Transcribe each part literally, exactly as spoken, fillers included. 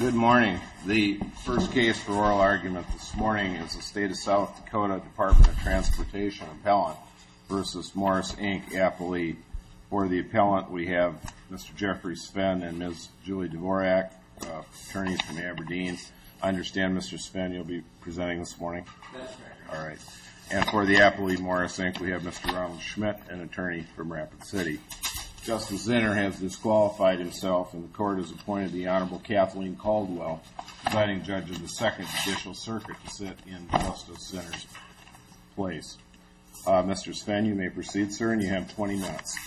Good morning. The first case for oral argument this morning is the State of South Dakota Department of Transportation appellant versus Morris, Incorporated appellee. For the appellant, we have Mister Jeffrey Sven and Miz Julie Dvorak, uh, attorneys from Aberdeen. I understand, Mister Sven, you'll be presenting this morning? That's right. All right. And for the appellee, Morris, Incorporated, we have Mister Ronald Schmidt, an attorney from Rapid City. Justice Zinner has disqualified himself, and the court has appointed the Honorable Kathleen Caldwell, presiding judge of the Second Judicial Circuit, to sit in Justice Zinner's place. Uh, Mister Sven, you may proceed, sir, and you have twenty minutes.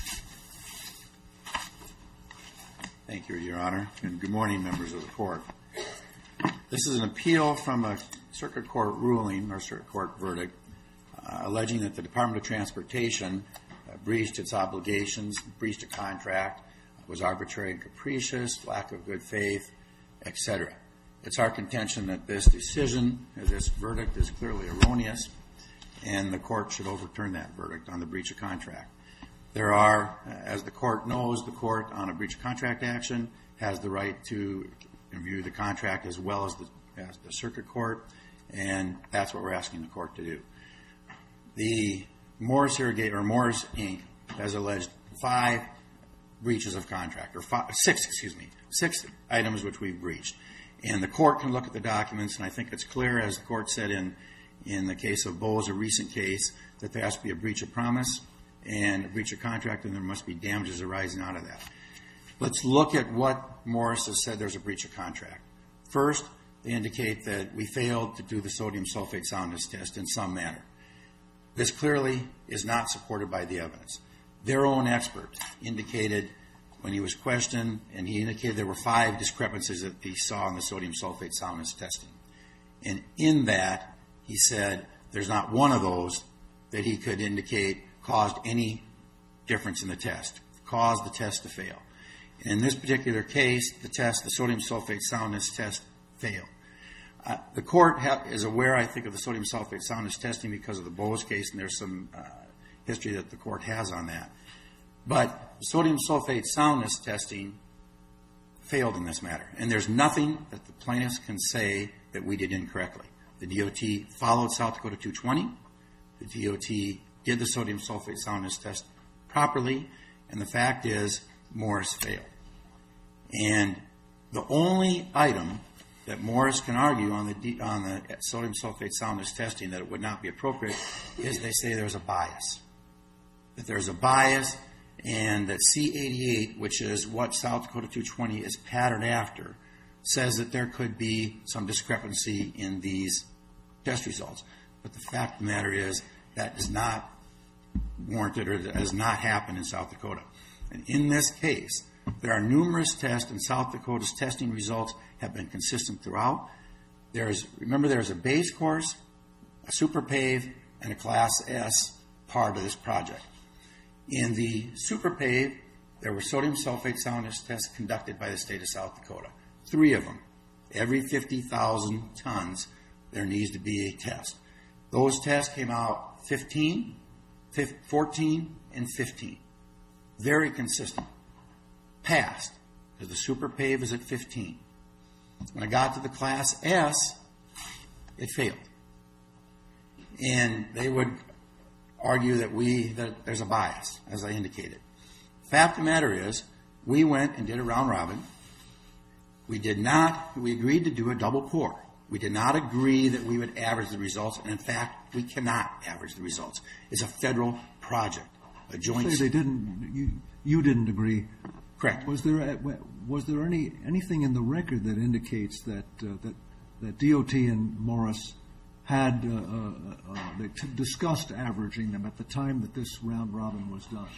Thank you, Your Honor, and good morning, members of the court. This is an appeal from a circuit court ruling or circuit court verdict uh, alleging that the Department of Transportation uh, breached its obligations, breached a contract, was arbitrary and capricious, lack of good faith, et cetera. It's our contention that this decision, this verdict, is clearly erroneous, and the court should overturn that verdict on the breach of contract. There are, as the court knows, the court on a breach of contract action has the right to review the contract as well as the, as the circuit court, and that's what we're asking the court to do. The Morris Irrigate or Morris Incorporated has alleged five breaches of contract, or five, six, excuse me, six items which we've breached, and the court can look at the documents, and I think it's clear, as the court said in in the case of Bowes, a recent case, that there has to be a breach of promise and a breach of contract, and there must be damages arising out of that. Let's look at what Morris has said there's a breach of contract. First, they indicate that we failed to do the sodium sulfate soundness test in some manner. This clearly is not supported by the evidence. Their own expert indicated when he was questioned, and he indicated there were five discrepancies that he saw in the sodium sulfate soundness testing. And in that, he said there's not one of those that he could indicate caused any difference in the test, caused the test to fail. In this particular case, the test, the sodium sulfate soundness test, failed. Uh, the court ha- is aware, I think, of the sodium sulfate soundness testing because of the Bowes case, and there's some uh, history that the court has on that. But sodium sulfate soundness testing failed in this matter, and there's nothing that the plaintiffs can say that we did incorrectly. The D O T followed South Dakota two twenty. The D O T did the sodium sulfate soundness test properly, and the fact is Morris failed. And the only item that Morris can argue on the D, on the sodium sulfate soundness testing that it would not be appropriate is they say there's a bias. That there's a bias, and that C eighty-eight, which is what South Dakota two twenty is patterned after, says that there could be some discrepancy in these test results. But the fact of the matter is that is not warranted, or does not happen in South Dakota. And in this case, there are numerous tests, and South Dakota's testing results have been consistent throughout. There's, remember, there's a base course, a super pave, and a Class S part of this project. In the super pave, there were sodium sulfate soundness tests conducted by the state of South Dakota. Three of them. Every fifty thousand tons, there needs to be a test. Those tests came out fifteen, fourteen, and fifteen. Very consistent. Passed, because the super pave is at fifteen. When I got to the Class S, it failed. And they would argue that we that there's a bias, as I indicated. Fact of the matter is, we went and did a round robin. We did not, we agreed to do a double core. We did not agree that we would average the results, and in fact, we cannot average the results. It's a federal project, a joint. You say they didn't. You, you didn't agree. Correct. Was there a, was there any anything in the record that indicates that uh, that that D O T and Morris had uh, uh, uh, they t- discussed averaging them at the time that this round robin was done?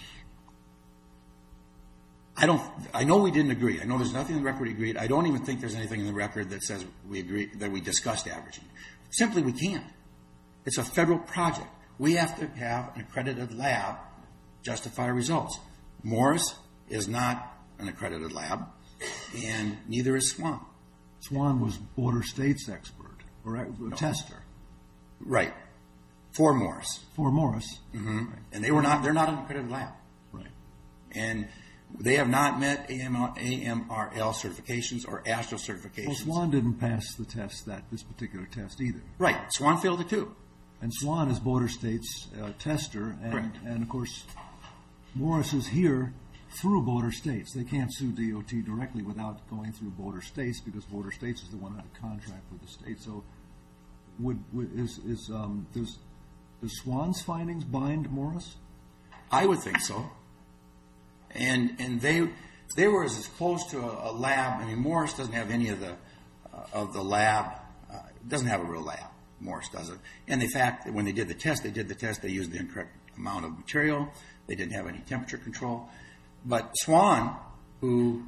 I don't. I know we didn't agree. I know there's nothing in the record we agreed. I don't even think there's anything in the record that says we agree that we discussed averaging. Simply, we can't. It's a federal project. We have to have an accredited lab justify results. Morris is not an accredited lab, and neither is Swan. Swan was Border States expert or a no. tester, right? For Morris. For Morris, mm-hmm. And they were not. They're not an accredited lab, right? And They have not met A M R L certifications or AASHTO Well, certifications. Swan didn't pass the test, that this particular test either. Right. Swan failed it too. And Swan is Border State's uh, tester, and, Correct. and of course, Morris is here through Border States. They can't sue D O T directly without going through Border States, because Border States is the one that had a contract with the state. So, would, would is is um, does does Swan's findings bind Morris? I would think so. And and they they were as close to a, a lab. I mean, Morris doesn't have any of the uh, of the lab. Uh, doesn't have a real lab. Morris doesn't. And the fact that when they did the test, they did the test. They used the incorrect amount of material. They didn't have any temperature control. But Swan, who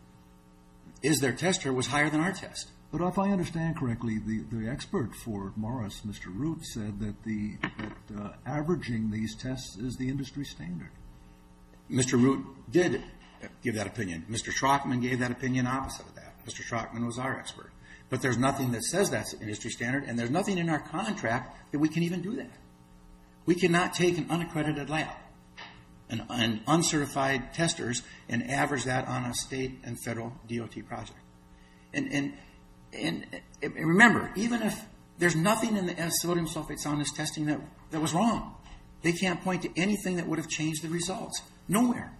is their tester, was higher than our test. But if I understand correctly, the, the expert for Morris, Mister Root, said that the that uh, averaging these tests is the industry standard. Mister Root did give that opinion. Mister Schrockman gave that opinion opposite of that. Mister Schrockman was our expert. But there's nothing that says that's industry standard, and there's nothing in our contract that we can even do that. We cannot take an unaccredited lab and, and uncertified testers and average that on a state and federal D O T project. And, and, and, and remember, even if there's nothing in the sodium sulfate soundness testing that, that was wrong, they can't point to anything that would have changed the results. Nowhere.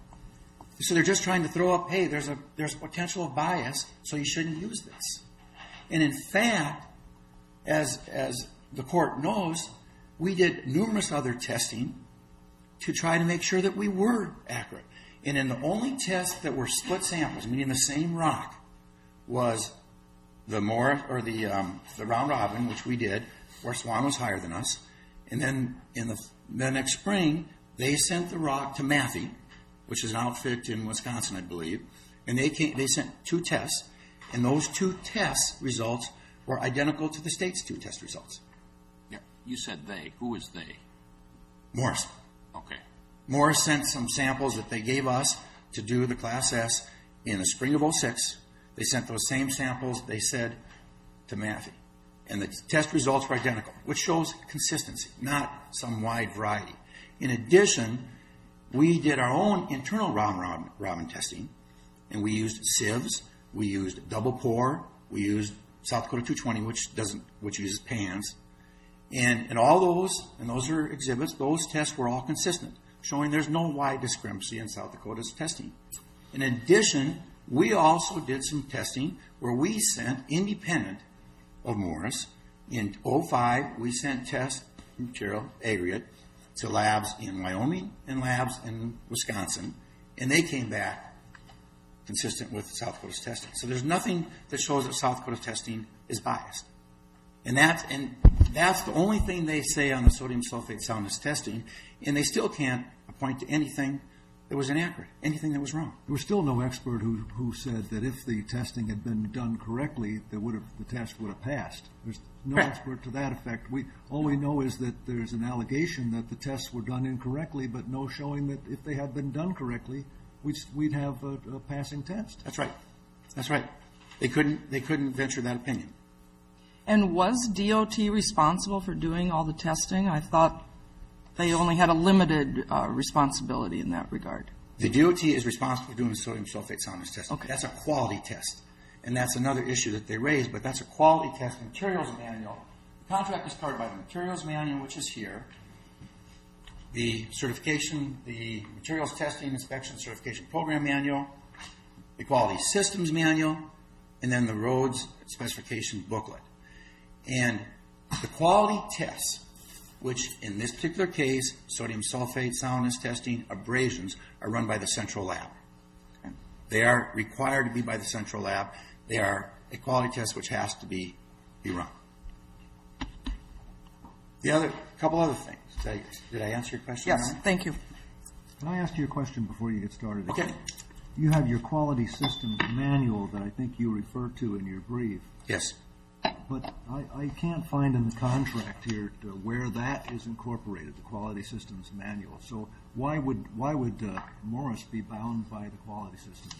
So they're just trying to throw up, hey, there's a there's a potential of bias, so you shouldn't use this. And in fact, as as the court knows, we did numerous other testing to try to make sure that we were accurate. And in the only tests that were split samples, meaning the same rock, was the Morris or the um, the round robin, which we did, where Swan was higher than us. And then in the the next spring, they sent the rock to Matthey, which is an outfit in Wisconsin, I believe, and they came, they sent two tests, and those two test results were identical to the state's two test results. Yeah, you said they. Who is they? Morris. Okay. Morris sent some samples that they gave us to do the Class S in the spring of oh six. They sent those same samples, they said, to Matthey. And the test results were identical, which shows consistency, not some wide variety. In addition, we did our own internal round robin, robin testing, and we used sieves, we used double pour, we used South Dakota two twenty, which doesn't, which uses pans, and and all those, and those are exhibits. Those tests were all consistent, showing there's no wide discrepancy in South Dakota's testing. In addition, we also did some testing where we sent, independent of Morris, in oh five, we sent test material aggregate to labs in Wyoming and labs in Wisconsin, and they came back consistent with South Dakota's testing. So there's nothing that shows that South Dakota testing is biased. And that's, and that's the only thing they say on the sodium sulfate soundness testing, and they still can't point to anything that was inaccurate, anything that was wrong. There was still no expert who, who said that if the testing had been done correctly, that would have, the test would have passed. There's no Right. expert to that effect. We all we know is that there's an allegation that the tests were done incorrectly, but no showing that if they had been done correctly, we'd we'd have a, a passing test. That's right. That's right. They couldn't they couldn't venture that opinion. And was D O T responsible for doing all the testing? I thought they only had a limited uh, responsibility in that regard. The D O T is responsible for doing sodium sulfate soundness testing. Okay. That's a quality test. And that's another issue that they raised, but that's a quality test. Materials manual. The contract is covered by the materials manual, which is here. The certification, the materials testing, inspection, certification program manual, the quality systems manual, and then the roads specification booklet. And the quality tests, which in this particular case, sodium sulfate soundness testing, abrasions, are run by the central lab. They are required to be by the central lab. They are a quality test which has to be, be run. The other, couple other things. Did I, did I answer your question? Yes, Ron? thank you. Can I ask you a question before you get started? Okay. You have your quality systems manual that I think you referred to in your brief, Yes. but I, I can't find in the contract here to where that is incorporated, the quality systems manual. So why would why would uh, Morris be bound by the quality systems?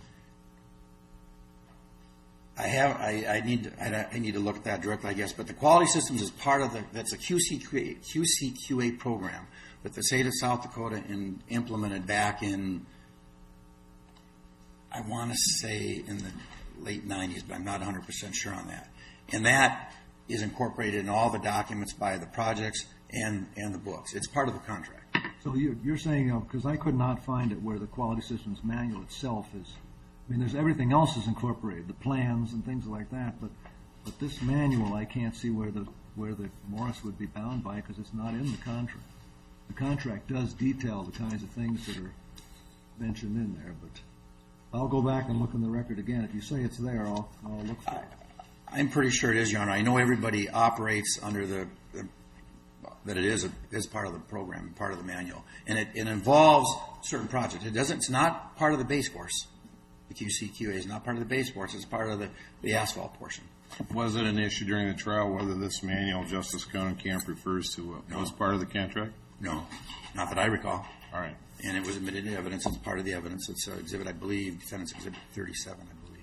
I have. I, I need. To, I, I need to look at that directly, I guess. But the quality systems is part of the. That's a Q C Q A program that the state of South Dakota in, implemented back in I want to say in the late nineties, but I'm not one hundred percent sure on that. And that is incorporated in all the documents by the projects and, and the books. It's part of the contract. So you're, you're saying, because I could not find it where the quality systems manual itself is, I mean, there's everything else is incorporated, the plans and things like that, but but this manual, I can't see where the where the Morris would be bound by because it's not in the contract. The contract does detail the kinds of things that are mentioned in there, but I'll go back and look in the record again. If you say it's there, I'll, I'll look for it. I'm pretty sure it is, Your Honor. I know everybody operates under the, the that it is a, is part of the program, part of the manual, and it, it involves certain projects. It doesn't. It's not part of the base course. The Q C Q A is not part of the base course. It's part of the, the asphalt portion. Was it an issue during the trial whether this manual Justice Camp refers to uh, No. was part of the contract? No, not that I recall. All right. And it was admitted into evidence. It's part of the evidence. It's uh, exhibit, I believe, Defendant's Exhibit thirty-seven, I believe.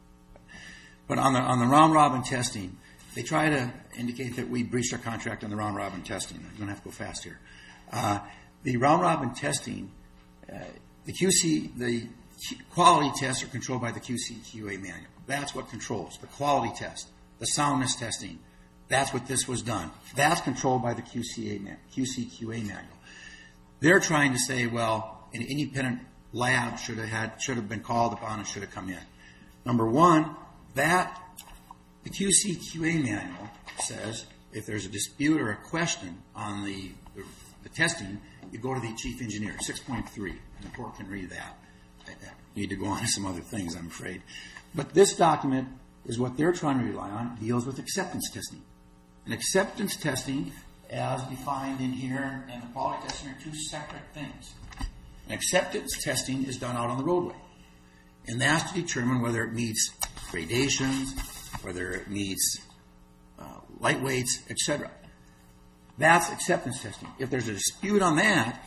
But on the on the round robin testing, they try to indicate that we breached our contract on the round robin testing. I'm going to have to go fast here. Uh, the round robin testing, uh, the Q C, the quality tests are controlled by the Q C Q A manual. That's what controls the quality test, the soundness testing. That's what this was done. That's controlled by the Q C A man, Q C Q A manual. They're trying to say, well, an independent lab should have had should have been called upon and should have come in. Number one, that the Q C Q A manual says if there's a dispute or a question on the, the, the testing, you go to the chief engineer, six point three, and the court can read that. I need to go on to some other things, I'm afraid. But this document is what they're trying to rely on, deals with acceptance testing. And acceptance testing, as defined in here, and the quality testing are two separate things. And acceptance testing is done out on the roadway. And that's to determine whether it meets gradations, whether it meets uh, light weights, et cetera. That's acceptance testing. If there's a dispute on that,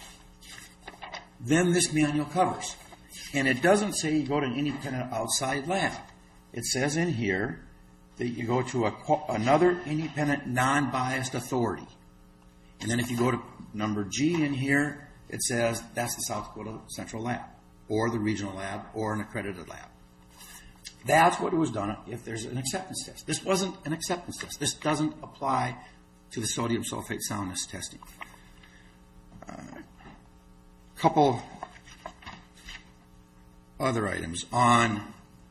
then this manual covers. And it doesn't say you go to an independent outside lab. It says in here that you go to a, another independent non-biased authority. And then if you go to number G in here, it says that's the South Dakota Central Lab or the regional lab or an accredited lab. That's what was done if there's an acceptance test. This wasn't an acceptance test. This doesn't apply to the sodium sulfate soundness testing. A uh, couple other items. On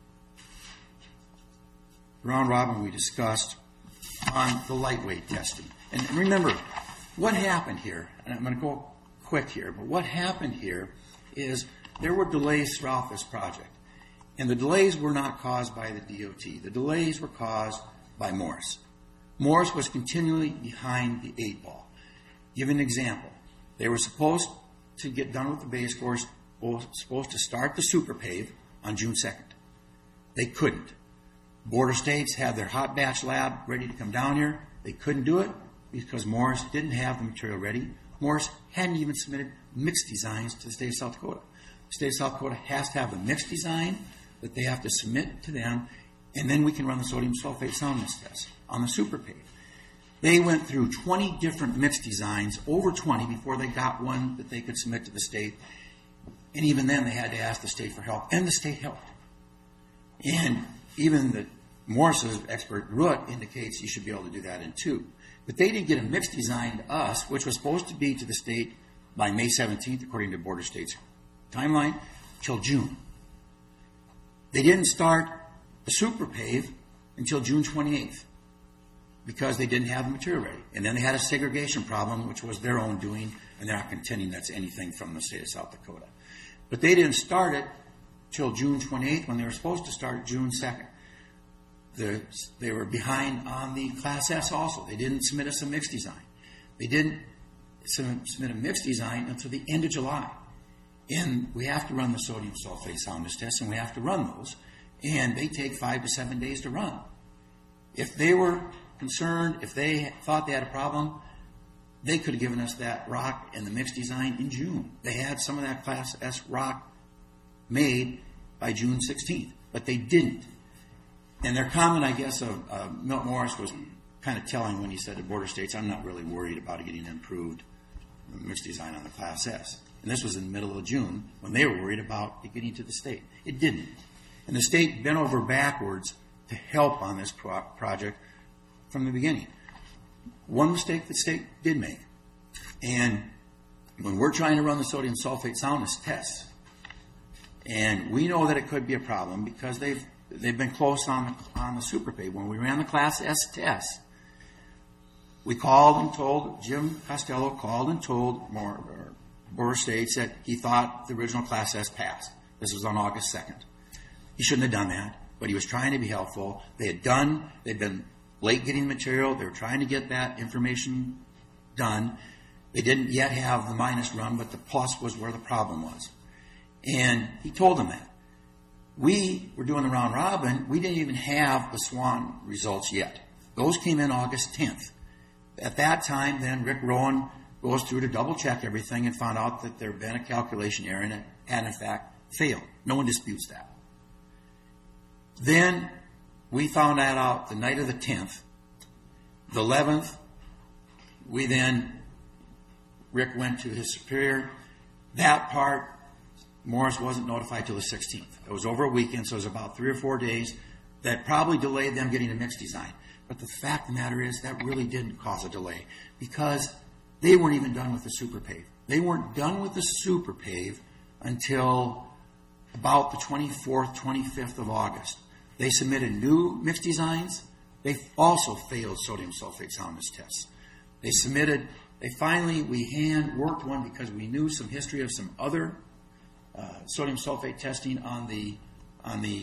round robin, we discussed on the lightweight testing. And remember, what happened here, and I'm going to go quick here, but what happened here is there were delays throughout this project. And the delays were not caused by the D O T. The delays were caused by Morris. Morris was continually behind the eight ball. Give an example. They were supposed to get done with the base course, supposed to start the super pave on June second. They couldn't. Border States had their hot batch lab ready to come down here. They couldn't do it because Morris didn't have the material ready. Morris hadn't even submitted mixed designs to the state of South Dakota. The state of South Dakota has to have the mixed design that they have to submit to them, and then we can run the sodium sulfate soundness test on the super pave. They went through twenty different mixed designs, over twenty, before they got one that they could submit to the state. And even then, they had to ask the state for help, and the state helped. And even the Morris's expert, Root, indicates you should be able to do that in two. But they didn't get a mixed design to us, which was supposed to be to the state by May seventeenth, according to Border State's timeline, till June. They didn't start the super pave until June twenty-eighth because they didn't have the material ready. And then they had a segregation problem, which was their own doing, and they're not contending that's anything from the state of South Dakota. But they didn't start it till June twenty-eighth when they were supposed to start June second. The, they were behind on the Class S also. They didn't submit us a mixed design. They didn't submit a mixed design until the end of July. And we have to run the sodium sulfate soundness tests, and we have to run those. And they take five to seven days to run. If they were concerned, if they thought they had a problem, they could have given us that rock and the mixed design in June. They had some of that Class S rock made by June sixteenth, but they didn't. And their comment, I guess, of uh, Milt Morris was kind of telling when he said to Border States, I'm not really worried about getting improved mixed design on the Class S. And this was in the middle of June when they were worried about it getting to the state. It didn't. And the state bent over backwards to help on this pro- project from the beginning. One mistake the state did make, and when we're trying to run the sodium sulfate soundness tests, and we know that it could be a problem because they've they've been close on the, on the SuperPave. When we ran the Class S test, we called and told, Jim Costello called and told Moore, Moore States that he thought the original Class S passed. This was on August second. He shouldn't have done that, but he was trying to be helpful. They had done, they'd been late getting material. They were trying to get that information done. They didn't yet have the minus run, but the plus was where the problem was. And he told them that. We were doing the round robin. We didn't even have the SWAN results yet. Those came in August tenth. At that time, then, Rick Rowan goes through to double-check everything and found out that there had been a calculation error and it had, in fact, failed. No one disputes that. Then we found that out the night of the tenth. The eleventh, we then, Rick went to his superior. That part, Morris wasn't notified till the sixteenth. It was over a weekend, so it was about three or four days that probably delayed them getting a mix design. But the fact of the matter is that really didn't cause a delay because they weren't even done with the SuperPave. They weren't done with the SuperPave until about the twenty-fourth, twenty-fifth of August. They submitted new mix designs. They also failed sodium sulfate soundness tests. They submitted, they finally, we hand worked one because we knew some history of some other uh, sodium sulfate testing on the, on the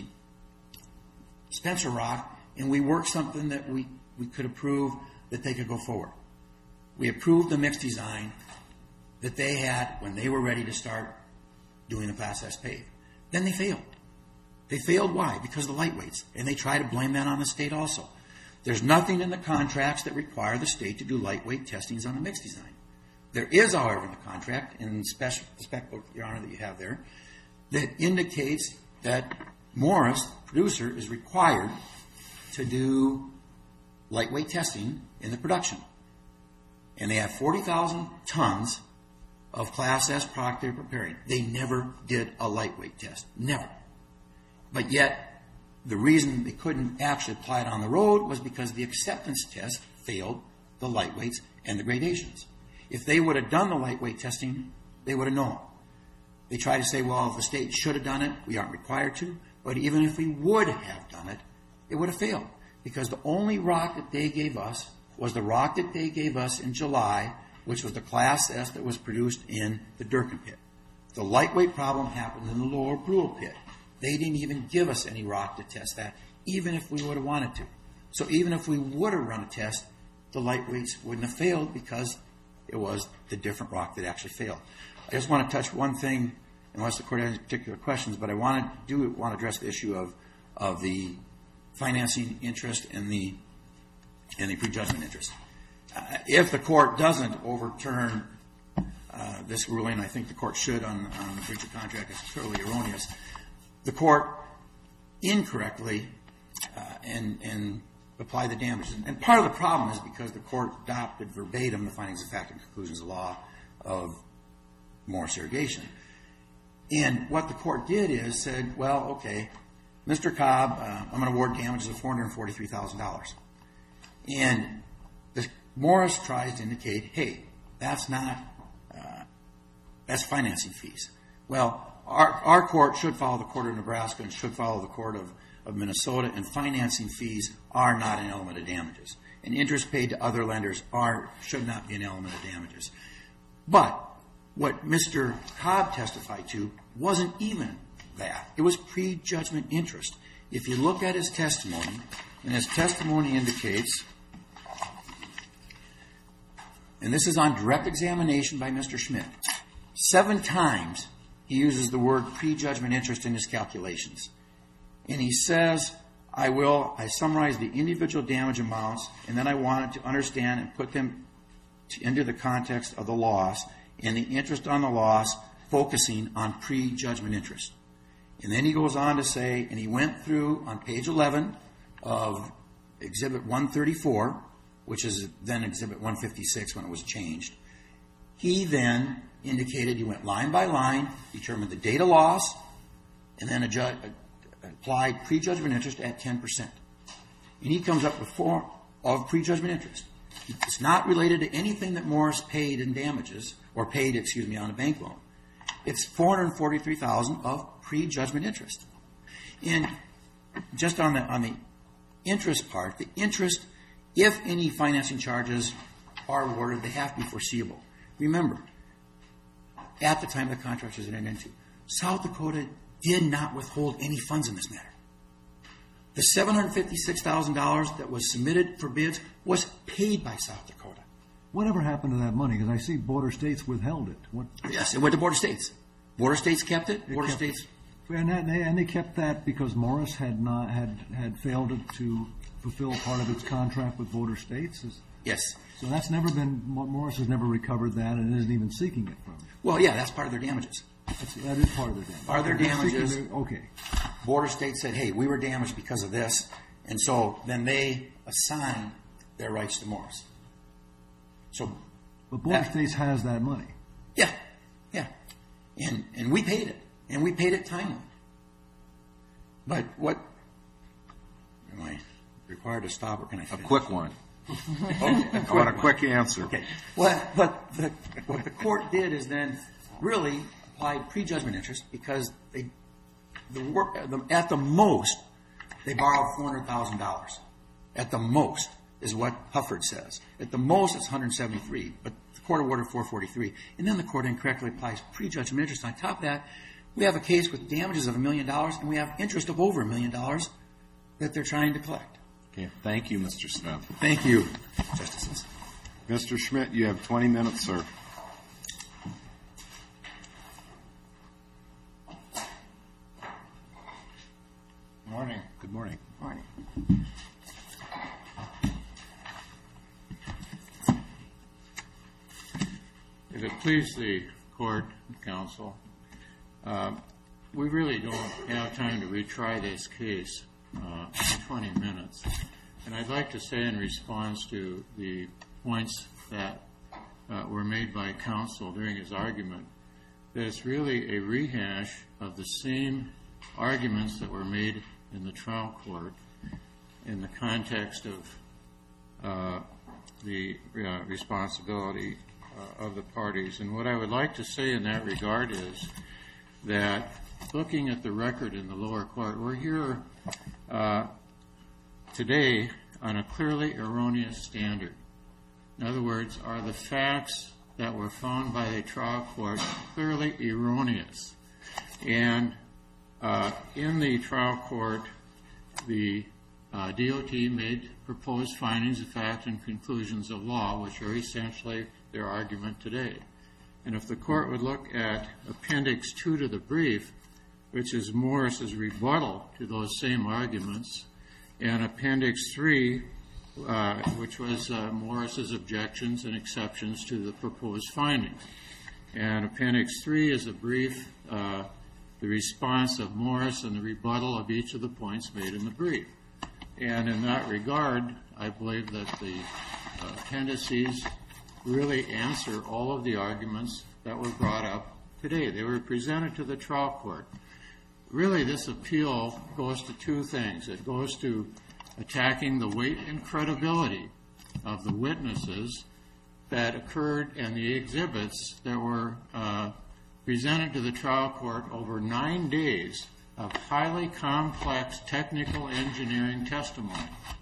Spencer Rock, and we worked something that we, we could approve that they could go forward. We approved the mix design that they had when they were ready to start doing the Class S pave. Then they failed. They failed, why? Because of the lightweights. And they try to blame that on the state also. There's nothing in the contracts that require the state to do lightweight testings on the mix design. There is, however, in the contract, in the spec, spec book, Your Honor, that you have there, that indicates that Morris, producer, is required to do lightweight testing in the production. And they have forty thousand tons of Class S product they're preparing. They never did a lightweight test. Never. But yet, the reason they couldn't actually apply it on the road was because the acceptance test failed the lightweights and the gradations. If they would have done the lightweight testing, they would have known. They try to say, well, the state should have done it. We aren't required to. But even if we would have done it, it would have failed. Because the only rock that they gave us was the rock that they gave us in July, which was the Class S that was produced in the Durkin pit. The lightweight problem happened in the Lower Brule pit. They didn't even give us any rock to test that, even if we would have wanted to. So even if we would have run a test, the lightweights wouldn't have failed because it was the different rock that actually failed. I just want to touch one thing, unless the court has any particular questions, but I want to do want to address the issue of of the financing interest and the and the prejudgment interest. Uh, if the court doesn't overturn uh, this ruling, I think the court should on, on the breach of contract. It's totally erroneous. The court incorrectly uh, and and apply the damages. And part of the problem is because the court adopted verbatim the findings of fact and conclusions of law of Morris Irrigation. And what the court did is said, well, okay, Mister Cobb, uh, I'm going to award damages of four hundred forty-three thousand dollars. And the, Morris tries to indicate, hey, that's not, uh, that's financing fees. Well, our, our court should follow the court of Nebraska and should follow the court of, of Minnesota, and financing fees are not an element of damages. And interest paid to other lenders are should not be an element of damages. But what Mister Cobb testified to wasn't even that. It was prejudgment interest. If you look at his testimony, and his testimony indicates, and this is on direct examination by Mister Schmidt, seven times he uses the word prejudgment interest in his calculations. And he says, I will, I summarize the individual damage amounts, and then I wanted to understand and put them to, into the context of the loss, and the interest on the loss focusing on prejudgment interest. And then he goes on to say, and he went through on page eleven of Exhibit one thirty-four, which is then Exhibit one fifty-six when it was changed. He then indicated you went line by line, determined the date of loss, and then adju- applied prejudgment interest at ten percent. And he comes up with four of prejudgment interest. It's not related to anything that Morris paid in damages, or paid, excuse me, on a bank loan. It's four hundred forty-three thousand dollars of prejudgment interest. And just on the on the interest part, the interest, if any financing charges are awarded, they have to be foreseeable. Remember, at the time the contract was entered into, South Dakota did not withhold any funds in this matter. The seven hundred fifty-six thousand dollars that was submitted for bids was paid by South Dakota. Whatever happened to that money? Because I see Border States withheld it. What? Yes, it went to Border States. Border States kept it. It Border kept States. And, that, they, and they kept that because Morris had not had had failed to fulfill part of its contract with Border States. Is, Yes. so that's never been. Morris has never recovered that and isn't even seeking it from. Well, yeah, that's part of their damages. That's, that is part of their damage. Part of their They're seeking damages. their- okay. Border States said, hey, we were damaged because of this, and so then they assigned their rights to Morris. So, But Border that- States has that money. yeah, yeah. And and we paid it, and we paid it timely. But what, am I required to stop, or can I A finish? quick one. Okay, I want a quick answer. Okay. Well, but the, what the court did is then really applied prejudgment interest because they, the work, the, at the most, they borrowed four hundred thousand dollars. At the most is what Hufford says. At the most, it's one hundred seventy-three, but the court awarded four forty-three. And then the court incorrectly applies prejudgment interest. On top of that, we have a case with damages of a million dollars, and we have interest of over a million dollars that they're trying to collect. Okay, thank you, Mister Smith. Thank you, Justices. Mister Schmidt, you have twenty minutes, sir. Morning. Good morning. Morning. If it please the court and counsel, uh, we really don't have time to retry this case uh, in twenty minutes. And I'd like to say in response to the points that uh, were made by counsel during his argument, that it's really a rehash of the same arguments that were made in the trial court in the context of uh, the uh, responsibility uh, of the parties. And what I would like to say in that regard is that looking at the record in the lower court, we're here uh, today on a clearly erroneous standard. In other words, are the facts that were found by the trial court clearly erroneous? And uh, in the trial court, the uh, D O T made proposed findings of fact and conclusions of law, which are essentially their argument today. And if the court would look at Appendix two to the brief, which is Morris's rebuttal to those same arguments, and Appendix three, uh, which was uh, Morris's objections and exceptions to the proposed findings. And Appendix three is a brief, uh, the response of Morris and the rebuttal of each of the points made in the brief. And in that regard, I believe that the uh, appendices really answer all of the arguments that were brought up today. They were presented to the trial court. Really, this appeal goes to two things. It goes to attacking the weight and credibility of the witnesses that occurred and the exhibits that were uh, presented to the trial court over nine days of highly complex technical engineering testimony.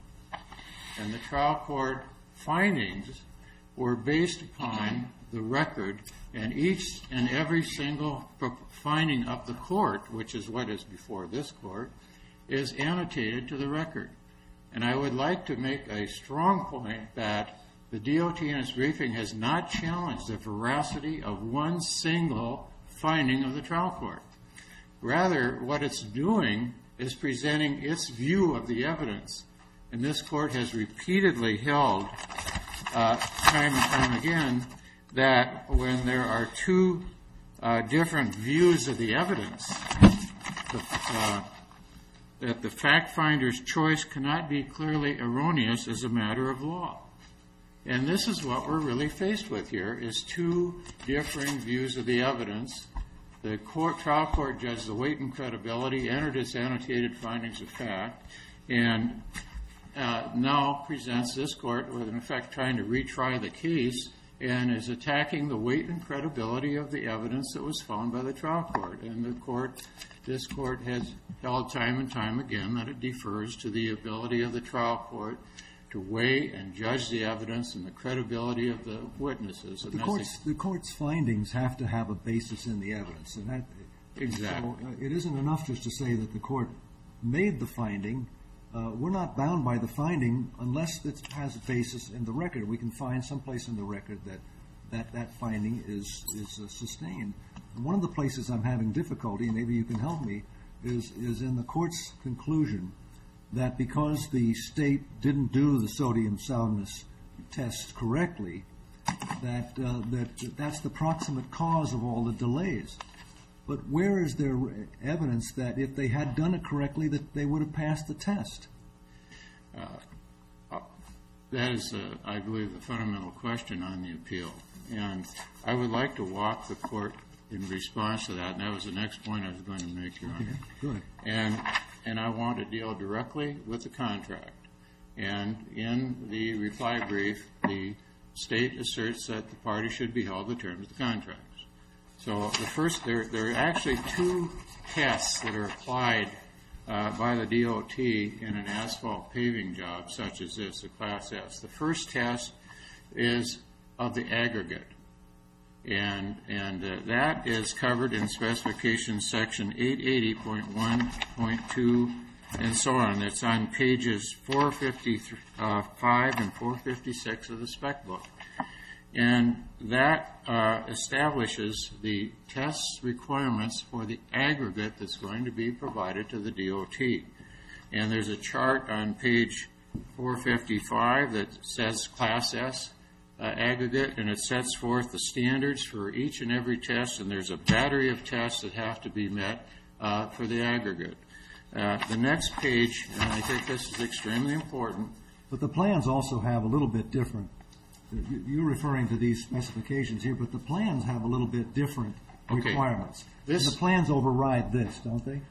And the trial court findings were based upon the record, and each and every single finding of the court, which is what is before this court, is annotated to the record. And I would like to make a strong point that the D O T in its briefing has not challenged the veracity of one single finding of the trial court. Rather, what it's doing is presenting its view of the evidence. And this court has repeatedly held, uh, time and time again, that when there are two uh, different views of the evidence, the, uh, that the fact finder's choice cannot be clearly erroneous as a matter of law. And this is what we're really faced with here, is two differing views of the evidence. The court, trial court judged the weight and credibility, entered its annotated findings of fact, and uh, now presents this court with, in effect, trying to retry the case and is attacking the weight and credibility of the evidence that was found by the trial court. And the court, this court has held time and time again that it defers to the ability of the trial court to weigh and judge the evidence and the credibility of the witnesses. And The court's, the court's findings have to have a basis in the evidence. And that, Exactly. So, uh, it isn't enough just to say that the court made the finding. Uh, we're not bound by the finding unless it has a basis in the record. We can find someplace in the record that that, that finding is, is uh, sustained. And one of the places I'm having difficulty, and maybe you can help me, is, is in the court's conclusion that because the state didn't do the sodium soundness test correctly, that, uh, that that's the proximate cause of all the delays. But where is there evidence that if they had done it correctly, that they would have passed the test? Uh, that is, uh, I believe, the fundamental question on the appeal. And I would like to walk the court in response to that, and that was the next point I was going to make, Your Honor. Good. And, and I want to deal directly with the contract. And in the reply brief, the state asserts that the party should be held to the terms of the contract. So the first, there, there are actually two tests that are applied uh, by the D O T in an asphalt paving job such as this, a Class S. The first test is of the aggregate, and and uh, that is covered in specification section eight eighty point one point two and so on. It's on pages four fifty-five and four fifty-six of the spec book. And that uh, establishes the test requirements for the aggregate that's going to be provided to the D O T. And there's a chart on page four fifty-five that says Class S uh, aggregate, and it sets forth the standards for each and every test, and there's a battery of tests that have to be met uh, for the aggregate. Uh, the next page, and I think this is extremely important. But the plans also have a little bit different. You're referring to these specifications here, but the plans have a little bit different Okay. requirements. This- And the plans override this, don't they?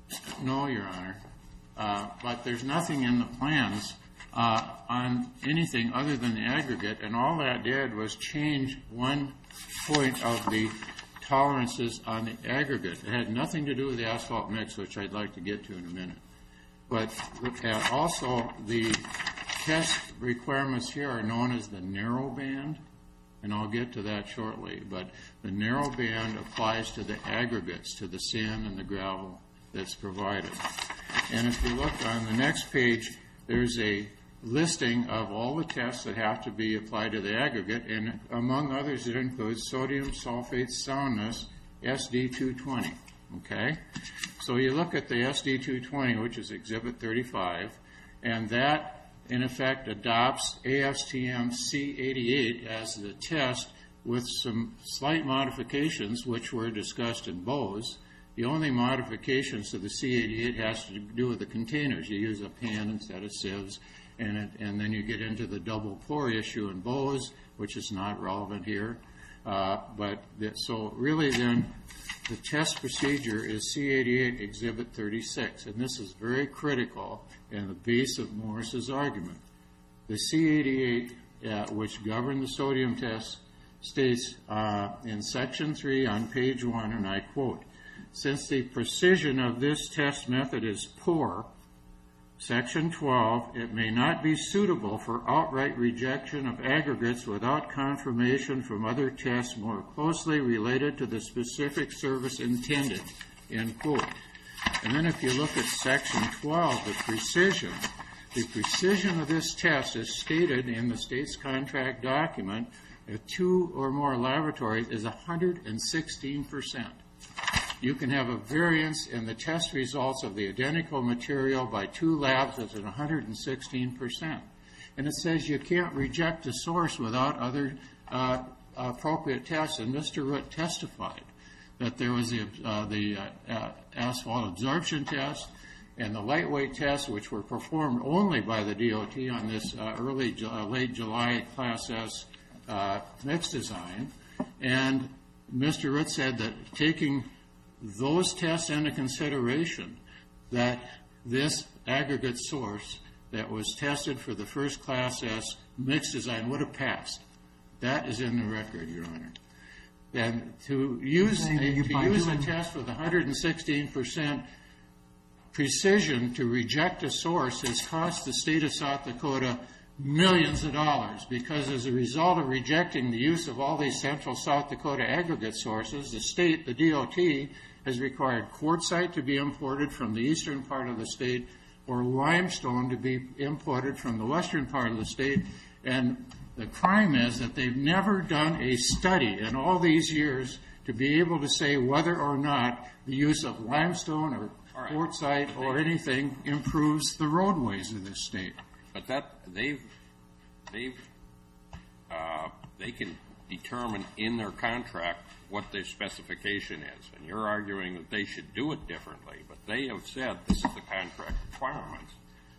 No, Your Honor. Uh, but there's nothing in the plans uh, on anything other than the aggregate, and all that did was change one point of the tolerances on the aggregate. It had nothing to do with the asphalt mix, which I'd like to get to in a minute. But uh, also the test requirements here are known as the narrow band, and I'll get to that shortly. But the narrow band applies to the aggregates, to the sand and the gravel that's provided. And if you look on the next page, there's a listing of all the tests that have to be applied to the aggregate, and among others it includes sodium sulfate soundness, S D two twenty. Okay? So you look at the S D two twenty, which is Exhibit thirty-five, and that in effect adopts A S T M C eighty-eight as the test with some slight modifications which were discussed in Bose. The only modifications to the C eighty-eight has to do with the containers. You use a pan instead of sieves, and, it, and then you get into the double pour issue in Bose, which is not relevant here. Uh, but the, so really then the test procedure is C eighty-eight Exhibit thirty-six, and this is very critical in the base of Morris's argument. The C eighty-eight, uh, which governed the sodium test, states uh, in Section three on page one, and I quote, "Since the precision of this test method is poor," Section twelve, "it may not be suitable for outright rejection of aggregates without confirmation from other tests more closely related to the specific service intended," end quote. And then if you look at Section twelve, the precision, the precision of this test is stated in the state's contract document at two or more laboratories is one hundred sixteen percent. You can have a variance in the test results of the identical material by two labs that's at one hundred sixteen percent. And it says you can't reject a source without other uh, appropriate tests. And Mister Root testified that there was the, uh, the uh, uh, asphalt absorption test, And the lightweight tests, which were performed only by the D O T on this uh, early, uh, late July Class S uh, mix design, and Mister Ritz said that taking those tests into consideration, that this aggregate source that was tested for the first Class S mix design would have passed. That is in the record, Your Honor. And to use a, to use a test with one hundred sixteen percent precision to reject a source has cost the state of South Dakota millions of dollars, because as a result of rejecting the use of all these central South Dakota aggregate sources, the state, the D O T, has required quartzite to be imported from the eastern part of the state or limestone to be imported from the western part of the state. And the crime is that they've never done a study in all these years to be able to say whether or not the use of limestone or right. quartzite or anything improves the roadways of this state. But that they've they've uh, they can determine in their contract what their specification is, and you're arguing that they should do it differently. But they have said this is the contract requirements.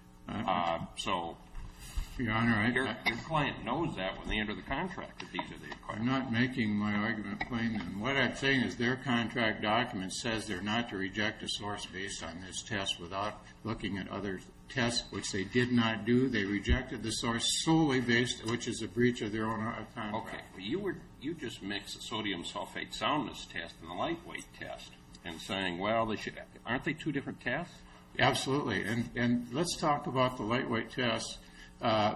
Uh, so, Your Honor, I, your, I, your client knows that when they enter the contract that these are the requirements. I'm not making my argument plain. And what I'm saying is their contract document says they're not to reject a source based on this test without looking at other tests, which they did not do. They rejected the source solely based, which is a breach of their own contract. Okay, well, you were you just mixed the sodium sulfate soundness test and the lightweight test, and saying, well, they should aren't they two different tests? Absolutely, and and let's talk about the lightweight test. Uh,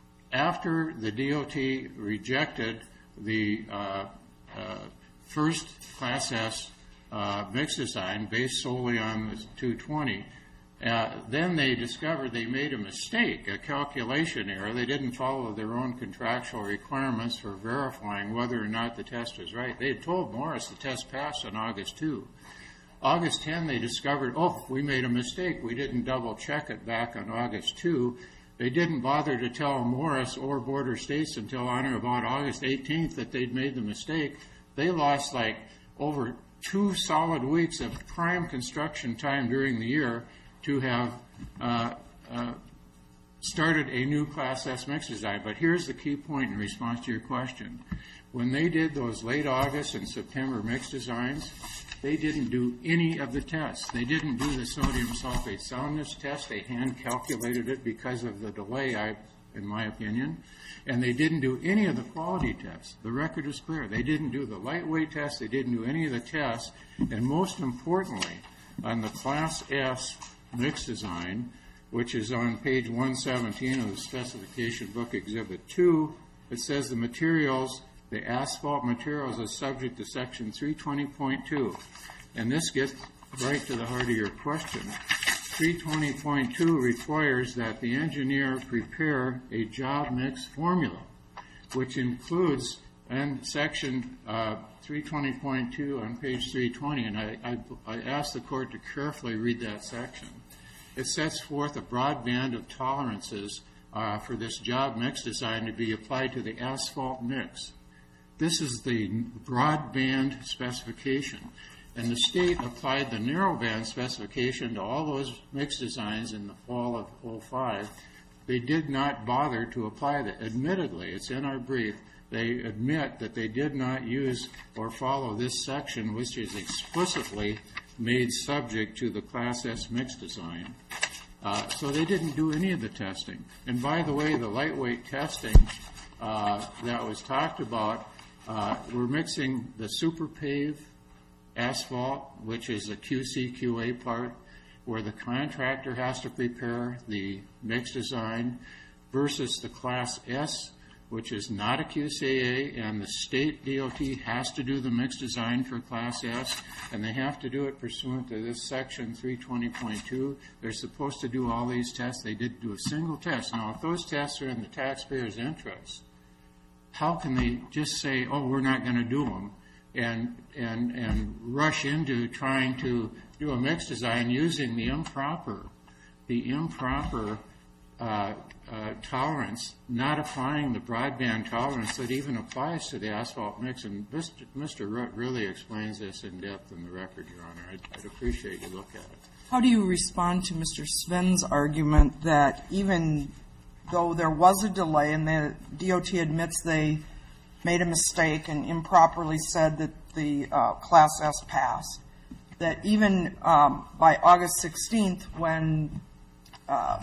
after the D O T rejected the uh, uh, first Class S uh, mix design based solely on the two twenty, uh, then they discovered they made a mistake, a calculation error. They didn't follow their own contractual requirements for verifying whether or not the test was right. They had told Morris the test passed on August second. August tenth, they discovered, oh, we made a mistake. We didn't double check it back on August second. They didn't bother to tell Morris or Border States until on or about August eighteenth that they'd made the mistake. They lost like over two solid weeks of prime construction time during the year to have uh, uh, started a new Class S mix design. But here's the key point in response to your question. When they did those late August and September mix designs, they didn't do any of the tests. They didn't do the sodium sulfate soundness test. They hand calculated it because of the delay, I, in my opinion. And they didn't do any of the quality tests. The record is clear. They didn't do the lightweight test. They didn't do any of the tests. And most importantly, on the Class S mix design, which is on page one seventeen of the specification book, Exhibit two, it says the materials, the asphalt materials, are subject to Section three twenty point two. And this gets right to the heart of your question. three twenty point two requires that the engineer prepare a job mix formula, which includes, and Section uh, three twenty point two on page three twenty, and I, I, I asked the court to carefully read that section. It sets forth a broad band of tolerances uh, for this job mix design to be applied to the asphalt mix. This is the broad band specification, and the state applied the narrow band specification to all those mix designs in the fall of oh five. They did not bother to apply that. Admittedly, it's in our brief, they admit that they did not use or follow this section, which is explicitly made subject to the Class S mix design. Uh, so they didn't do any of the testing. And by the way, the lightweight testing uh, that was talked about, uh, we're mixing the super pave asphalt, which is the Q C Q A part, where the contractor has to prepare the mix design, versus the Class S, which is not a Q C A, and the state D O T has to do the mix design for Class S, and they have to do it pursuant to this Section three twenty point two. They're supposed to do all these tests. They didn't do a single test. Now, if those tests are in the taxpayer's interest, how can they just say, oh, we're not going to do them, and, and, and rush into trying to do a mix design using the improper, the improper uh, uh, tolerance, not applying the broadband tolerance that even applies to the asphalt mix. And Mister Root really explains this in depth in the record, Your Honor. I'd, I'd appreciate you look at it. How do you respond to Mister Sven's argument that even though there was a delay and the D O T admits they made a mistake and improperly said that the uh, Class S passed, that even um, by August sixteenth, when uh,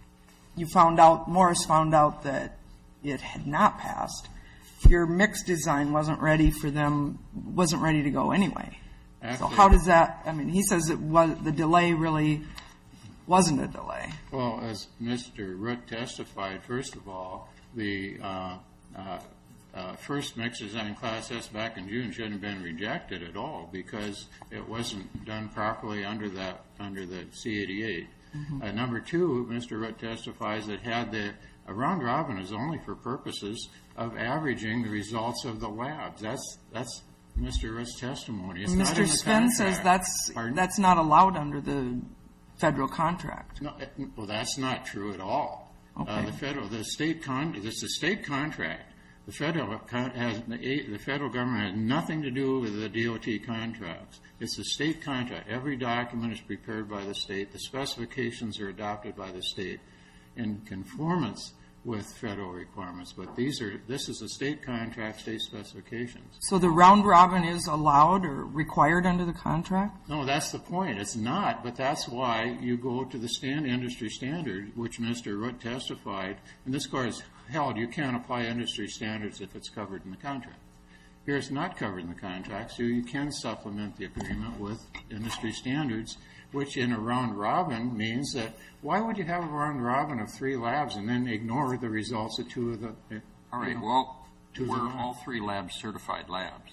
you found out, Morris found out that it had not passed, your mix design wasn't ready for them, wasn't ready to go anyway. Actually, so how does that, I mean, he says it was, the delay really wasn't a delay. Well, as Mister Root testified, first of all, the uh, uh, uh, first mix design Class S back in June shouldn't have been rejected at all because it wasn't done properly under that under the C eighty-eight. Mm-hmm. Uh, number two, Mister Root testifies that had the a round robin is only for purposes of averaging the results of the labs. That's that's Mister Root's testimony. It's Mister not in the Sven contract. says that's Pardon? that's not allowed under the federal contract. No, well, that's not true at all. Okay. Uh, the federal, the state con, it's a state contract. The federal con, has the federal government has nothing to do with the D O T contracts. It's a state contract. Every document is prepared by the state. The specifications are adopted by the state in conformance with federal requirements. But these are this is a state contract, state specifications. So the round robin is allowed or required under the contract? No, that's the point. It's not, but that's why you go to the stand industry standard, which Mister Root testified, and this court has held you can't apply industry standards if it's covered in the contract. Here it's not covered in the contract, so you can supplement the agreement with industry standards, which in a round robin means that why would you have a round robin of three labs and then ignore the results of two of the... Uh, All right, you know, well, two we're of the, all three labs certified labs.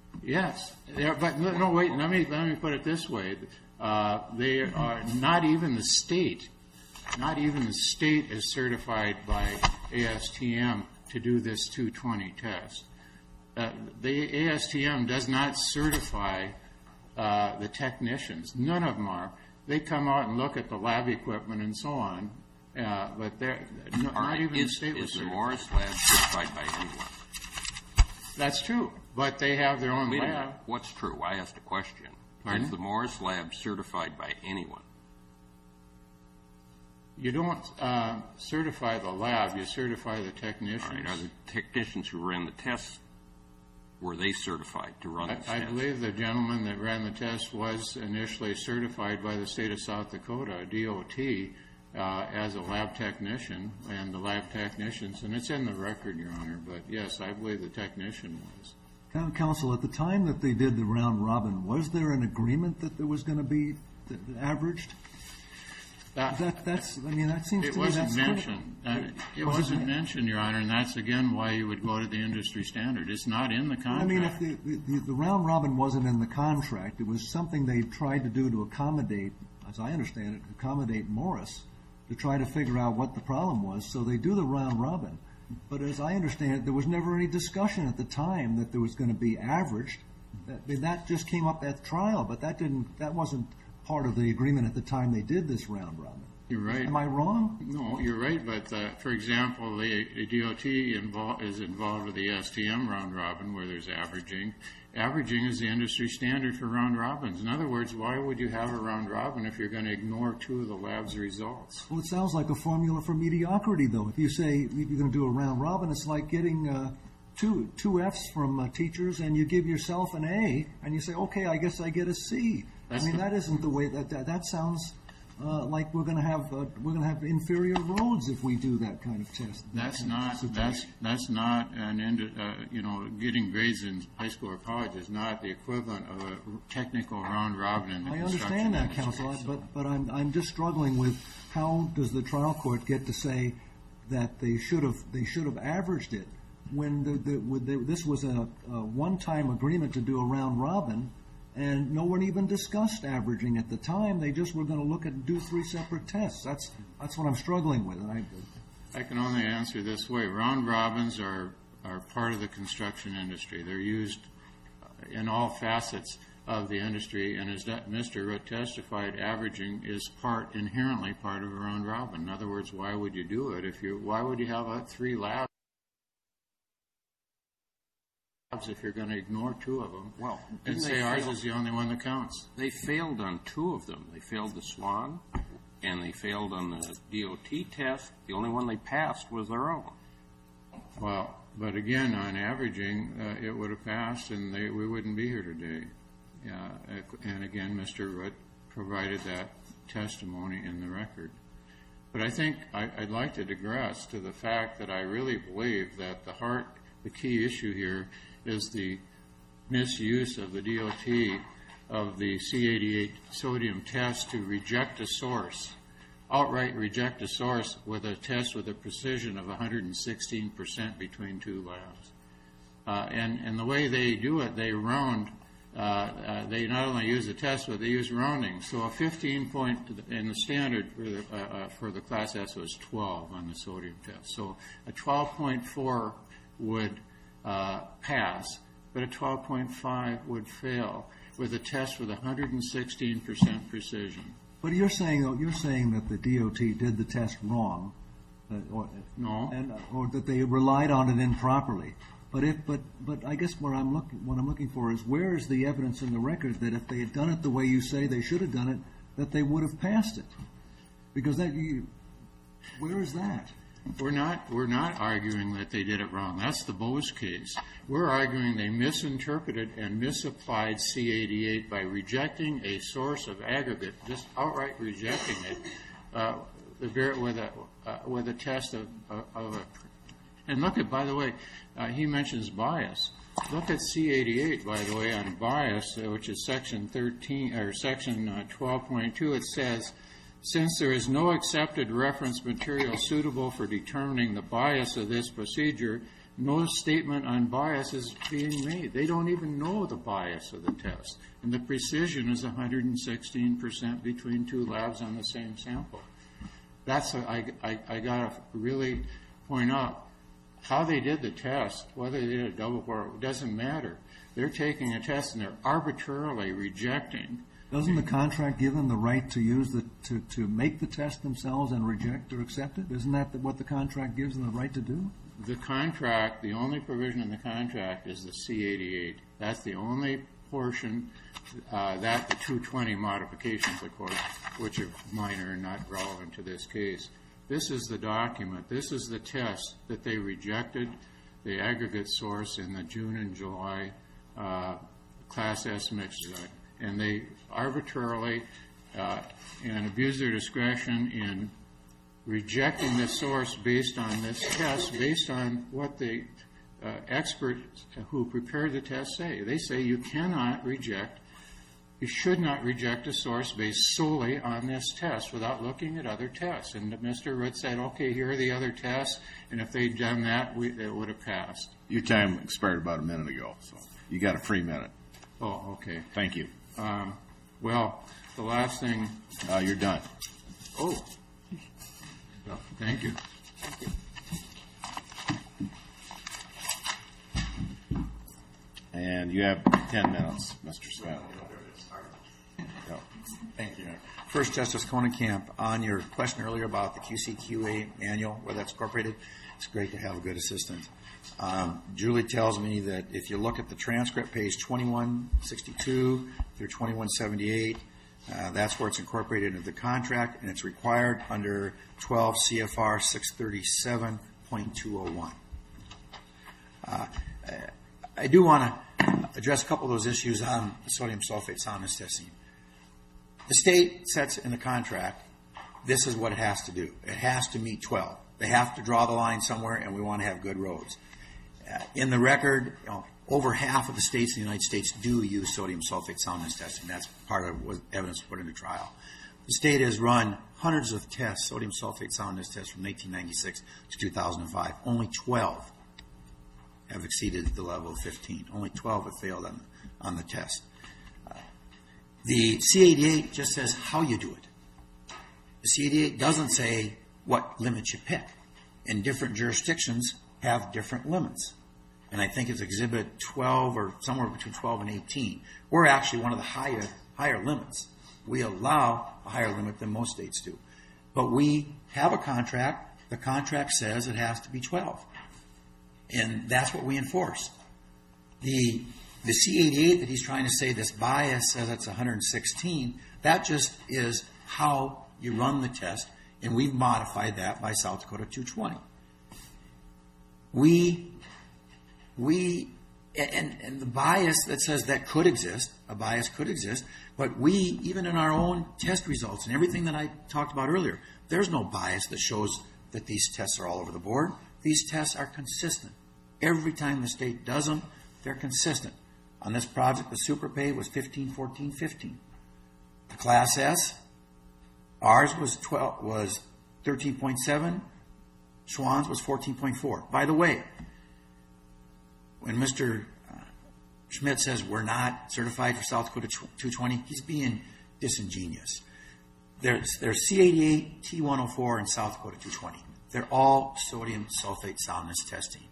Yes, yeah, but no, no, wait, let me, let me put it this way. Uh, they are not even the state, not even the state is certified by A S T M to do this two twenty test. Uh, the A S T M does not certify uh, the technicians. None of them are. They come out and look at the lab equipment and so on, uh, but they're no, All not right, even is, the state was is the certified. Morris lab certified by anyone? That's true, but they have their own Wait a lab. minute. What's true? I asked a question. Pardon? Is the Morris lab certified by anyone? You don't uh, certify the lab, you certify the technicians. All right, are the technicians who ran the tests, were they certified to run I, this I test? believe the gentleman that ran the test was initially certified by the state of South Dakota, D O T, uh, as a lab technician, and the lab technicians, and it's in the record, Your Honor, but yes, I believe the technician was. Town Council, at the time that they did the round robin, was there an agreement that there was going to be th- averaged? That, That, that's, I mean, that seems it to me wasn't that's mentioned. Uh, it Was it wasn't men- mentioned, Your Honor, and that's again why you would go to the industry standard. It's not in the contract. I mean, if the, the, the round robin wasn't in the contract, it was something they tried to do to accommodate, as I understand it, accommodate Morris, to try to figure out what the problem was. So they do the round robin. But as I understand it, there was never any discussion at the time that there was going to be averaged. That, I mean, that just came up at trial, but that didn't, that wasn't part of the agreement at the time they did this round robin. You're right. Am I wrong? No, you're right, but uh, for example, the, the D O T invol- is involved with the S T M round robin where there's averaging. Averaging is the industry standard for round robins. In other words, why would you have a round robin if you're going to ignore two of the lab's results? Well, it sounds like a formula for mediocrity, though. If you say you're going to do a round robin, it's like getting uh, two two Fs from uh, teachers, and you give yourself an A, and you say, okay, I guess I get a C. That's I mean, the- that isn't the way that that, that sounds. Uh, like we're going to have uh, we're going to have inferior roads if we do that kind of test. That's not that's that's not an end. Uh, you know, getting grades in high school or college is not the equivalent of a technical round robin in the I construction understand that, industry. Counsel, but but I'm I'm just struggling with how does the trial court get to say that they should have they should have averaged it when the, the, with the, this was a, a one-time agreement to do a round robin. And no one even discussed averaging at the time. They just were going to look at do three separate tests. That's that's what I'm struggling with. And I, I can only answer this way. Round robins are, are part of the construction industry. They're used in all facets of the industry, and as that Mister Root testified, averaging is part, inherently part of a round robin. In other words, why would you do it if you, why would you have uh, three labs if you're going to ignore two of them Well, and didn't say they ours fail? is the only one that counts? They failed on two of them. They failed the SWAN, and they failed on the D O T test. The only one they passed was their own. Well, but again, on averaging, uh, it would have passed, and they, we wouldn't be here today. Uh, and again, Mister Root provided that testimony in the record. But I think I, I'd like to digress to the fact that I really believe that the heart, the key issue here is the misuse of the D O T of the C eighty-eight sodium test to reject a source, outright reject a source with a test with a precision of one hundred sixteen percent between two labs. Uh, and, and the way they do it, they round, uh, uh, they not only use the test, but they use rounding. So a fifteen point, and the standard for the, uh, uh, for the Class S was twelve on the sodium test. So a twelve point four would uh, pass, but a twelve point five would fail with a test with one hundred sixteen percent precision. But you're saying, though, you're saying that the D O T did the test wrong, uh, or, No. and or that they relied on it improperly. But if, but, but I guess what I'm looking, what I'm looking for is where is the evidence in the record that if they had done it the way you say they should have done it, that they would have passed it? Because that, you, where is that? We're not, we're not arguing that they did it wrong. That's the Bose case. We're arguing they misinterpreted and misapplied C eighty-eight by rejecting a source of aggregate, just outright rejecting it, uh, with a, uh, with a test of, of, of a, and look at, by the way, uh, he mentions bias. Look at C eighty-eight, by the way, on bias, uh, which is section thirteen, or section uh, twelve point two. It says, since there is no accepted reference material suitable for determining the bias of this procedure, no statement on bias is being made. They don't even know the bias of the test. And the precision is one hundred sixteen percent between two labs on the same sample. That's, a, I, I, I got to really point out how they did the test, whether they did a double or it doesn't matter. They're taking a test and they're arbitrarily rejecting. Doesn't the contract give them the right to use the, to, to make the test themselves and reject or accept it? Isn't that what the contract gives them the right to do? The contract, the only provision in the contract is the C eighty-eight. That's the only portion, uh, that the two twenty modifications, of course, which are minor and not relevant to this case. This is the document. This is the test that they rejected, the aggregate source in the June and July uh, Class S mix design. And they arbitrarily uh, and abuse their discretion in rejecting the source based on this test, based on what the uh, experts who prepared the test say. They say you cannot reject, you should not reject a source based solely on this test without looking at other tests. And Mister Root said, okay, here are the other tests, and if they'd done that, we, it would have passed. Your time expired about a minute ago, so you got a free minute. Oh, okay. Thank you. Um, well, the last thing. Uh, you're done. Oh, thank you. And you have ten minutes, Mister Sven. Go. Thank you. First, Justice Konenkamp, on your question earlier about the Q C Q A manual, where that's incorporated, it's great to have a good assistant. Um, Julie tells me that if you look at the transcript, page twenty-one sixty-two through twenty-one seventy-eight, uh, that's where it's incorporated into the contract, and it's required under twelve C F R six thirty-seven point two oh one. Uh, I do want to address a couple of those issues on sodium sulfate soundness testing. The state sets in the contract, this is what it has to do. It has to meet twelve. They have to draw the line somewhere, and we want to have good roads. Uh, in the record, you know, over half of the states in the United States do use sodium sulfate soundness testing. That's part of what evidence put into trial. The state has run hundreds of tests, sodium sulfate soundness tests from nineteen ninety-six to two thousand five. Only twelve have exceeded the level of fifteen. Only twelve have failed on, on the test. Uh, the C eighty-eight just says how you do it. The C eighty-eight doesn't say what limits you pick. And different jurisdictions have different limits. and I think it's Exhibit twelve or somewhere between twelve and eighteen. We're actually one of the higher higher limits. We allow a higher limit than most states do. But we have a contract. The contract says it has to be twelve. And that's what we enforce. The the C eighty-eight that he's trying to say, this bias says it's one hundred sixteen, that just is how you run the test, and we've modified that by South Dakota two twenty. We, we, and, and the bias that says that could exist, a bias could exist, but we, even in our own test results and everything that I talked about earlier, there's no bias that shows that these tests are all over the board. These tests are consistent. Every time the state does them, they're consistent. On this project, the Super Pay was fifteen, fourteen, fifteen. The Class S, ours was twelve, was thirteen point seven. Schwann's was fourteen point four. By the way, when Mister Schmidt says we're not certified for South Dakota two twenty, he's being disingenuous. There's, there's C eighty-eight, T one oh four, and South Dakota two twenty. They're all sodium sulfate soundness testing.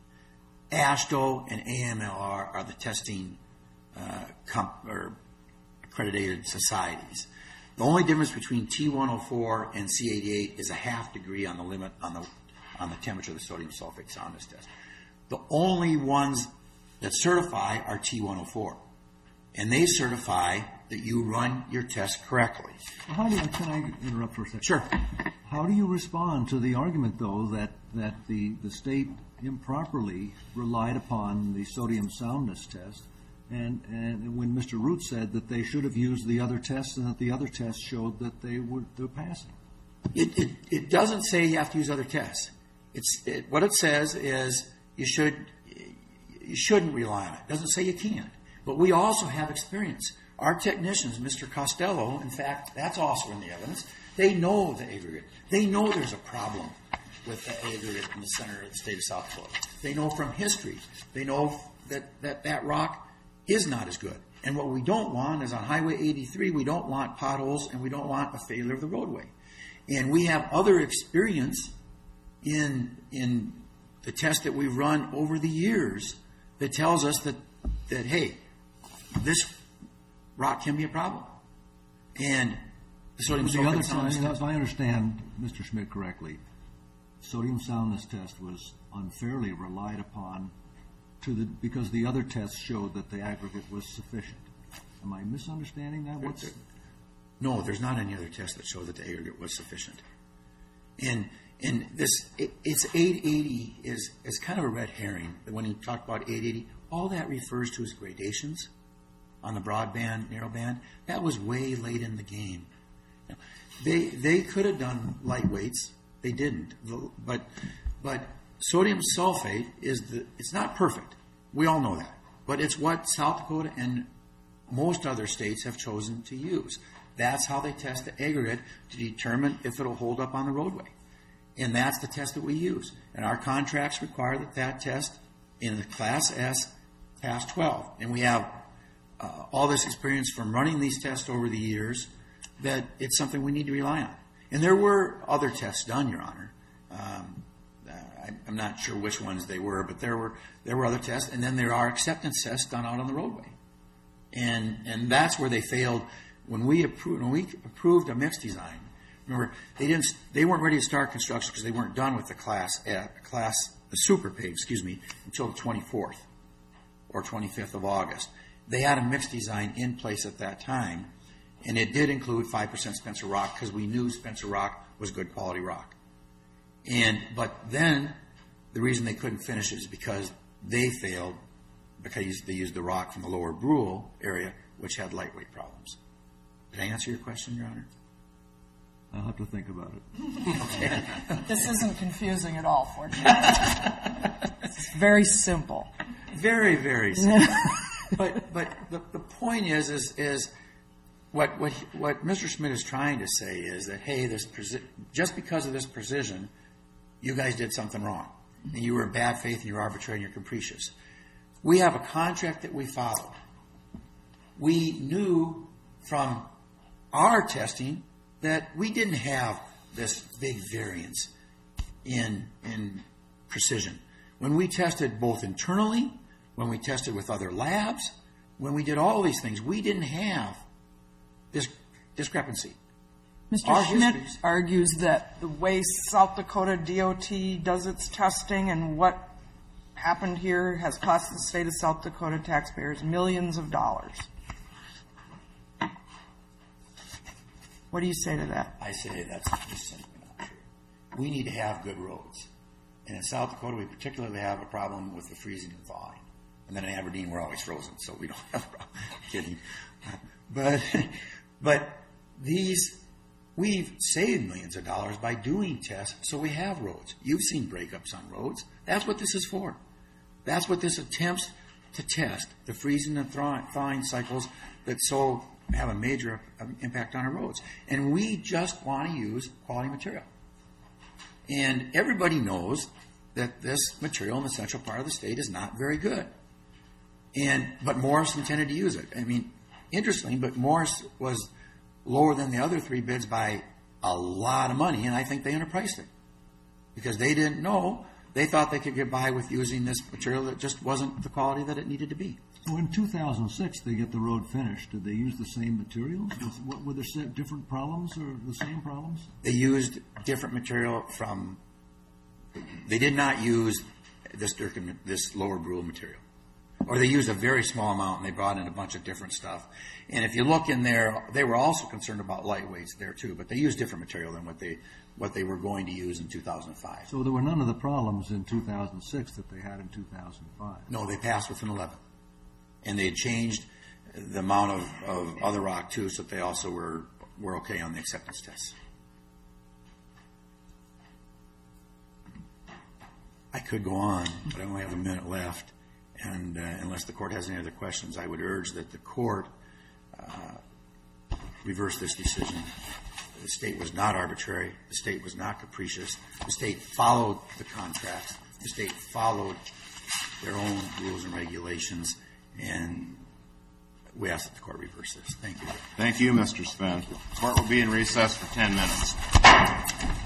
AASHTO and A M L R are the testing uh, comp- or accredited societies. The only difference between T one oh four and C eighty-eight is a half degree on the limit on the on the temperature of the sodium sulfate soundness test. The only ones that certify are T one oh four, and they certify that you run your test correctly. How do you, can I interrupt for a second? Sure. How do you respond to the argument, though, that, that the, the state improperly relied upon the sodium soundness test, and, and when Mister Root said that they should have used the other tests and that the other tests showed that they were they're passing? It, it, it doesn't say you have to use other tests. It's it, what it says is you should you shouldn't rely on it. It doesn't say you can't. But we also have experience. Our technicians, Mister Costello, in fact, that's also in the evidence. They know the aggregate. They know there's a problem with the aggregate in the center of the state of South Dakota. They know from history. They know that that, that rock is not as good. And what we don't want is on Highway eighty-three, we don't want potholes and we don't want a failure of the roadway. And we have other experience in in the test that we've run over the years that tells us that, that hey, this rock can be a problem. And the sodium the other sulfate soundness time, test. if I understand Mister Schmidt correctly, sodium soundness test was unfairly relied upon to the because the other tests showed that the aggregate was sufficient. Am I misunderstanding that? What's No, there's not any other test that showed that the aggregate was sufficient. And and this it, it's eight eighty is is kind of a red herring. When you talk about eight eighty, all that refers to is gradations on the broadband, narrowband. That was way late in the game. They they could have done lightweights. They didn't. But but sodium sulfate is the it's not perfect. We all know that. But it's what South Dakota and most other states have chosen to use. That's how they test the aggregate to determine if it'll hold up on the roadway. And that's the test that we use. And our contracts require that that test in the Class S pass twelve. And we have uh, all this experience from running these tests over the years that it's something we need to rely on. And there were other tests done, Your Honor. Um, I, I'm not sure which ones they were, but there were there were other tests. And then there are acceptance tests done out on the roadway. And and that's where they failed. When we approved when we approved a mix design, remember they didn't they weren't ready to start construction because they weren't done with the class uh, class the Super Pay, excuse me, until the twenty-fourth or twenty-fifth of August. They had a mix design in place at that time, and it did include five percent Spencer rock because we knew Spencer rock was good quality rock. And but then the reason they couldn't finish it is because they failed because they used the rock from the Lower Brule area, which had lightweight problems. Did I answer your question, Your Honor? I'll have to think about it. Okay. This isn't confusing at all, fortunately. It's very simple. Very, very simple. but but the, the point is is is what what what Mister Schmidt is trying to say is that hey, this preci- just because of this precision, you guys did something wrong, and you were in bad faith, and you're arbitrary, and you're capricious. We have a contract that we followed. We knew from our testing that we didn't have this big variance in in precision. When we tested both internally, when we tested with other labs, when we did all these things. We didn't have this discrepancy. Mister Our Schmidt histories- argues that the way South Dakota D O T does its testing and what happened here has cost the state of South Dakota taxpayers millions of dollars. What do you say to that? I say that's just simply not true. We need to have good roads. And in South Dakota, we particularly have a problem with the freezing and thawing. And then in Aberdeen, we're always frozen, so we don't have a problem. Kidding. But, but these, we've saved millions of dollars by doing tests, so we have roads. You've seen breakups on roads. That's what this is for. That's what this attempts to test, the freezing and thaw- thawing cycles that so have a major impact on our roads. And we just want to use quality material. And everybody knows that this material in the central part of the state is not very good. And but Morris intended to use it. I mean, interesting, but Morris was lower than the other three bids by a lot of money, and I think they underpriced it because they didn't know. They thought they could get by with using this material that just wasn't the quality that it needed to be. So in two thousand six, they get the road finished. Did they use the same materials? Was, what, were there se- different problems or the same problems? They used different material from. They did not use this Durkin, this lower Brule material, or they used a very small amount and they brought in a bunch of different stuff. And if you look in there, they were also concerned about lightweights there too, but they used different material than what they what they were going to use in two thousand five. So there were none of the problems in two thousand six that they had in two thousand five. No, they passed with an eleven. And they had changed the amount of, of other rock too, so that they also were, were okay on the acceptance tests. I could go on, but I only have a minute left. And uh, unless the court has any other questions, I would urge that the court uh, reverse this decision. The state was not arbitrary. The state was not capricious. The state followed the contracts. The state followed their own rules and regulations. And we ask that the court reverse this. Thank you. Thank you, Mister Sven. The court will be in recess for ten minutes.